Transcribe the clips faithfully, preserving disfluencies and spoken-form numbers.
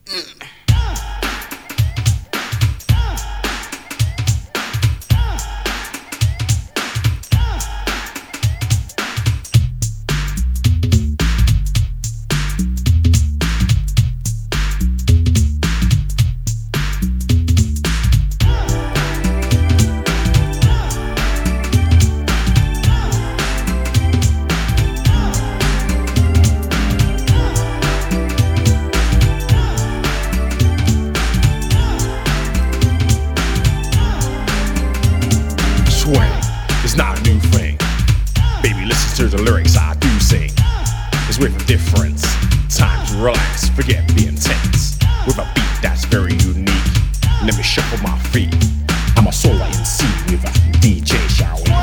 Swing is not a new thing. Baby, listen to the lyrics I do sing. It's with a difference. Time to relax, forget being tense. With a beat that's very unique. Let me shuffle my feet. I'm a solo M C with a D J, shall we?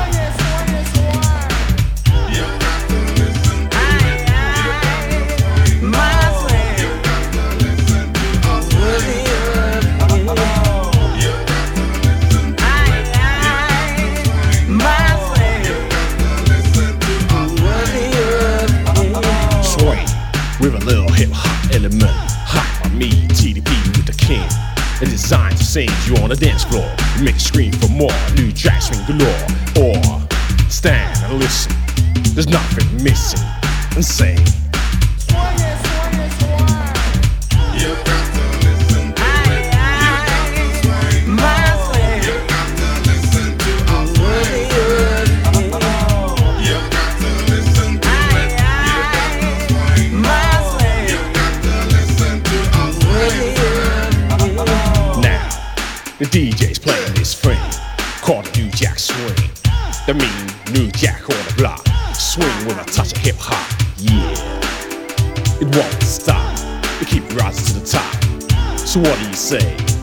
With a little hip-hop element. Hot on me, T D P with the king. It's designed to send you on the dance floor. Make you scream for more, new jack swing galore. Or stand and listen, there's nothing missing. And say the D J's playing this thing called the New Jack Swing. That mean New Jack on the block. Swing with a touch of hip hop, yeah. It won't stop, it keep rising to the top. So what do you say?